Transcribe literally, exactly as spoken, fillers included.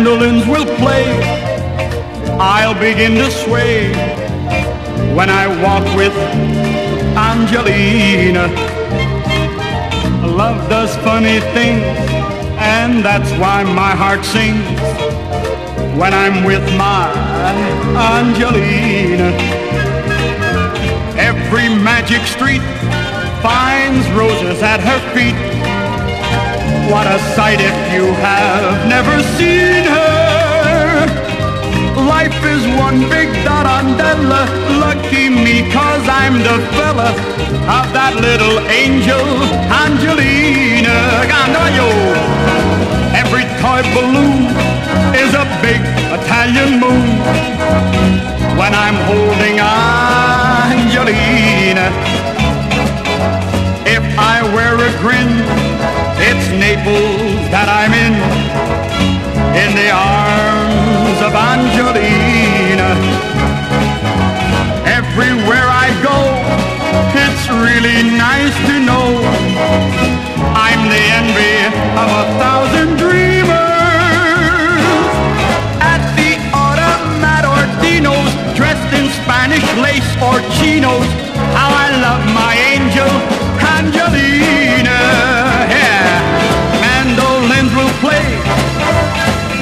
mandolins will play, I'll begin to sway when I walk with Angelina. Love does funny things, and that's why my heart sings when I'm with my Angelina. Every magic street finds roses at her feet. What a sight if you have never seen her. Life is one big tarantella. Lucky me, cause I'm the fella of that little angel Angelina. Gandayo. Every toy balloon is a big Italian moon when I'm holding Angelina. If I wear a grin, it's Naples that I'm in, in the arms of Angelina. Everywhere I go, it's really nice to